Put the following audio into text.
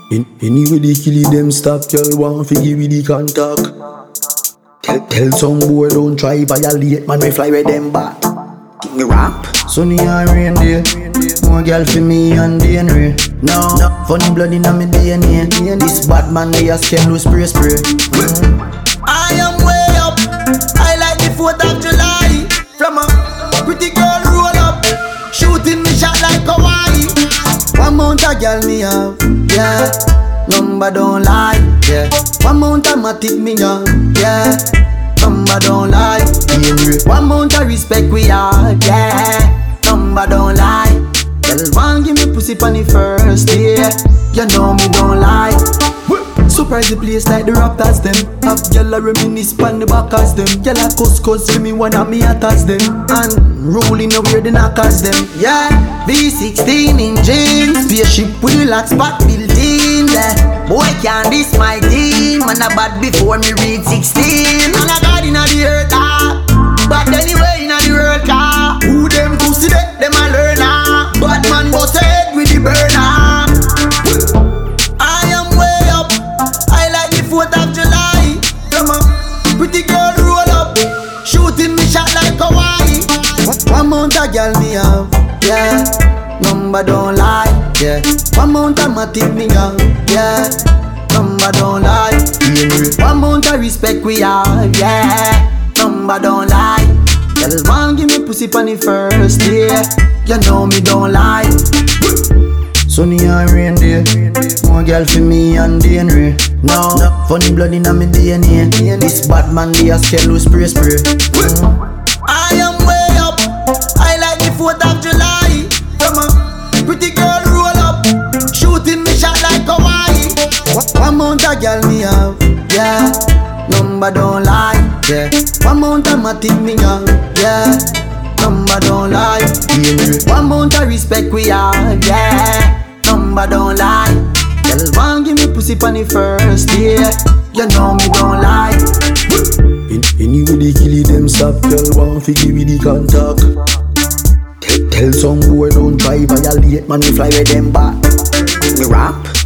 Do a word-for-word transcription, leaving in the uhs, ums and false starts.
In, anyway they kill it, them stop, girl want fi give me the contact. Tell, tell some boy don't try violate, man we fly with them back. Think me rap? Sunny and rain day, more girl for me and D N A. No, no, funny blood in me D N A. This bad man they a scale with spray spray. Mm. I am way up, I like the fourth of July. From a pretty girl roll up, shooting me shot like Hawaii. One mount a girl me have, yeah. Number don't lie, yeah. One mount a matic me young, yeah. Number don't lie, yeah. One mount a respect we are, yeah. Number don't lie. Girl want give me pussy pon the first day, you know me don't lie. Surprise the place like the Raptors them. Have gyal a reminisce pon the backers them. Gyal a cuss cuss for me one of me attacks them. And rolling away the knockers them. Yeah, V sixteen in jeans, spaceship with relax back building. Yeah, boy can't diss my team. Man a bad before me reach sixteen. And I got inna the earth ah, but anyway inna the world car. Who them pussy de, them a learner. Bad man bust head with the burner. fourth of July, come on, pretty girl roll up, shooting me shot like Hawaii. One mount a girl me have, yeah. Number don't lie, yeah. One mount a matic me have, yeah. Number don't lie, yeah. One mount a respect we have, yeah. Number don't lie. Girl want give me pussy pon the first day, you know me don't lie. Sunny and rain day, more girl for me and D N A. No, no, funny blood in me D N A. This bad man they a scale with spray spray. Mm. I am way up, I like the fourth of July. Come on, pretty girl roll up, shooting me shot like Hawaii. One mount a girl me have, yeah. Number don't lie, yeah. One mount a matic me young, yeah. Number don't lie, yeah. One mount a respect we are, yeah. Number don't lie. Girl want give me pussy pon the first day, you know me don't lie. In, anyway they kill it, them stop, girl want fi give me the contact. Tell, tell some boy don't try violate, man we fly with them back. Me rap?